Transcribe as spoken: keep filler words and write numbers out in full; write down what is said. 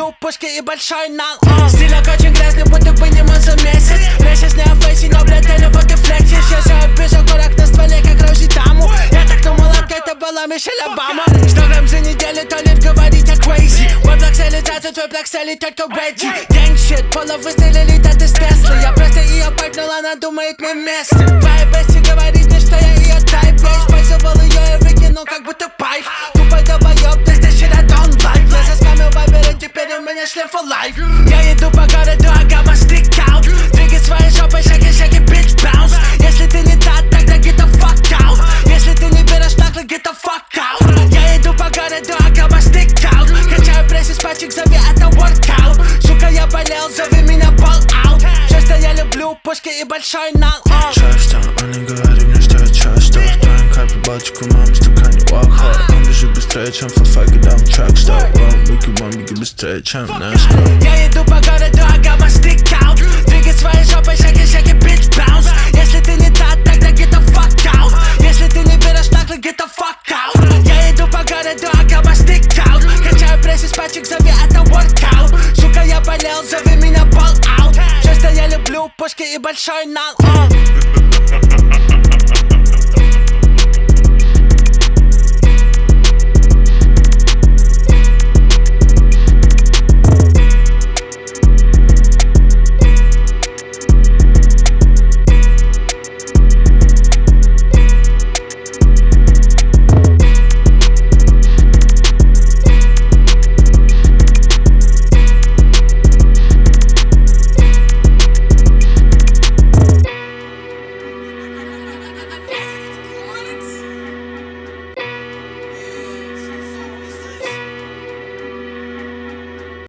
люблю пушки и большой нал. Стилек очень грязный, будто бы не мылся месяц. Месяц не о фейсе, но блядь телефон ты флексишь. Я же пишу курок на стволе, как Рози Таму. Я так думал, это была Мишель Обама. Сто грамм за неделю, то лишь говорить о crazy. Мой блок селится, твой блок селит только Reggie. Gang shit, Пола выстрелили, да ты с Теслы. Я просто ее пайкнул, она думает мы вместе. Твоя бести говорит мне, что я ее тайп. Я использовал ее и выкинул, как будто пайп. Тупой долбоёб, this the shit I don't like. Я заскамил вайбер, и теперь у меня шлем for life. Я иду по городу, I got my stick out. Двигай своей жопой, шаги, шаги, bitch, bounce. Если ты не та, тогда get the fuck out. Если ты не берешь наклы, get the fuck out. Я иду по городу, I got my stick out. Качаю пресс из пачек, зови это workout. Сука, я болел, зови меня ball out. Все, что я люблю, пушки и большой нал. Часто, они говорят мне, что я часто в твоем капе балтику, мам, в стакане walk hard. Он бежит быстрее, чем фафа, когда он трак стоп. Быки, бомбики быстрее, чем NASCAR. Я иду по городу, I got my stick out. Двигай своей жопой, шаги, шаги, bitch, bounce. Если ты не та, тогда get the fuck out. Если ты не берешь наклы, get the fuck out. Я иду по городу, I got my stick out. Качаю пресс из пачек, зови это workout. Сука, я болел, зови меня ball out. Все, что я люблю, пушки и большой нал.